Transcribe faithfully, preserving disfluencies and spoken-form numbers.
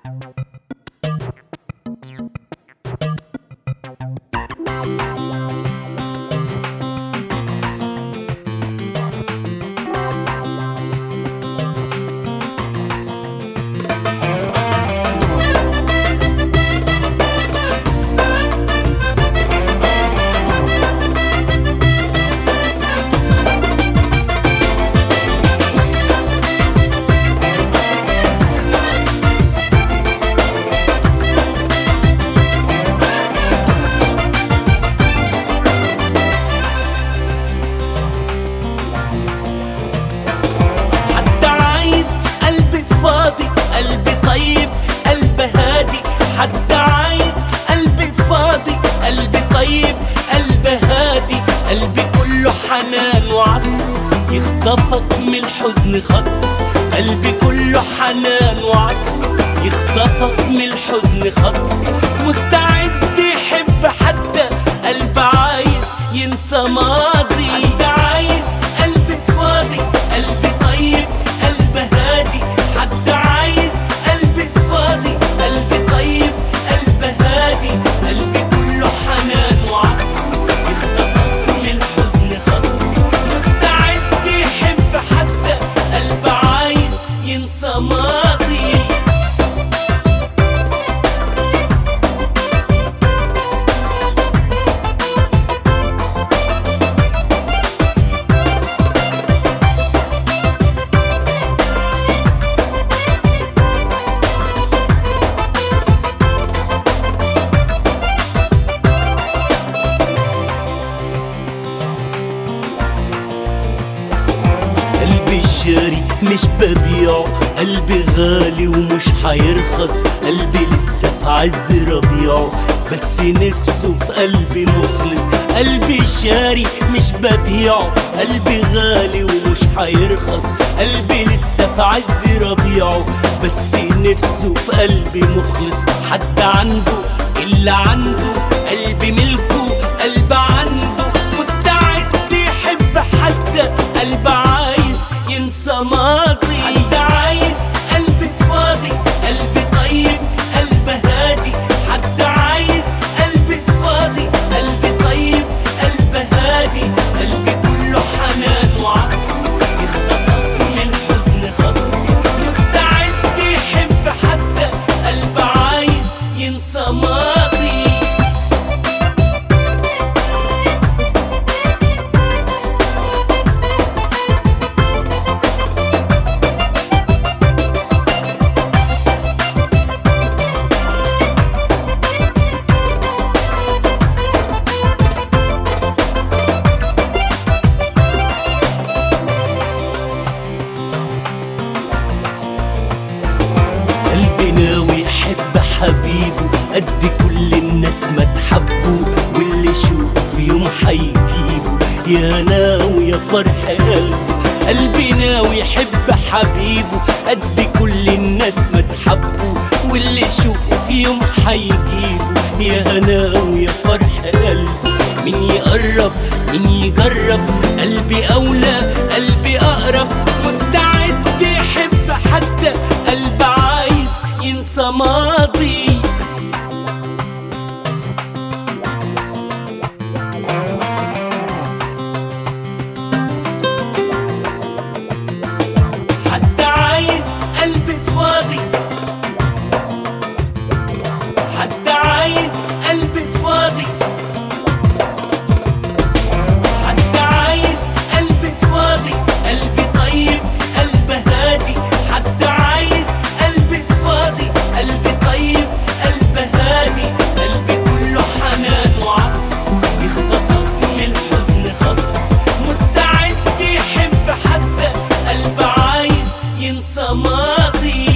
حد عايز قلبي فاضي، قلبي طيب، قلبي هادي، قلبي كله حنان وعطف، يخطفك من الحزن خطف. قلبي كله حنان وعطف، يخطفك من الحزن خطف. مستعد يحب حتى قلبي عايز ينسى ماضي. حد عايز قلبي فاضي، قلبي طيب، قلبي هادي. حد عايز قلبي فاضي، قلبي طيب، قلبي هادي، قلبي كله حنان وعطف، يخطفك من الحزن خطف. مستعد يحب حتى قلبي عايز ينسى ماضي. قلبي شاري مش ببيعه، قلبي غالي ومش حيرخص. قلبي لسه في عز ربيعه، بس نفسه في قلبي مخلص. قلبي شاري مش ببيعه، قلبي غالي ومش حيرخص. قلبي لسه في عز ربيعه، بس نفسه في قلبي مخلص. حد عنده اللي عنده، قلبي ملكه، قلبي عنده. مستعد يحب حتى قلبي عايز ينسى ماضي. حد عايز قلبي فاضي، قلبي طيب، قلبي هادي. حد عايز قلبي فاضي، قلبي طيب، قلبي هادي، قلبي كله حنان وعطف، يخطفك من الحزن خطف. مستعد يحب حتى قلبي عايز ينسى ماضي. قلبي ناوي يحب حبيبه قد كل الناس ما تحبه، واللي شوقه في يوم حيجيبه يا ناوي يا فرح قلبه. قلبي ناوي يحب حبيبه قد كل الناس ما تحبه، واللي شوقه في يوم حيجيبه يا ناوي يا فرح قلبه. مين يقرب مين يجرب، قلبي أولى قلبي أقرب. مستعد يحب حتى قلبي عايز ينسى ماضي. حد عايز قلبي فاضي، حد عايز قلبي فاضي. حد عايز قلبي فاضي، قلبي طيب، قلبي هادي. حد عايز قلبي فاضي، قلبي طيب، قلبي هادي، قلبي كله حنان وعطف، يخطفك من الحزن خطف. مستعد يحب حتى قلبي عايز ينسى ماضي.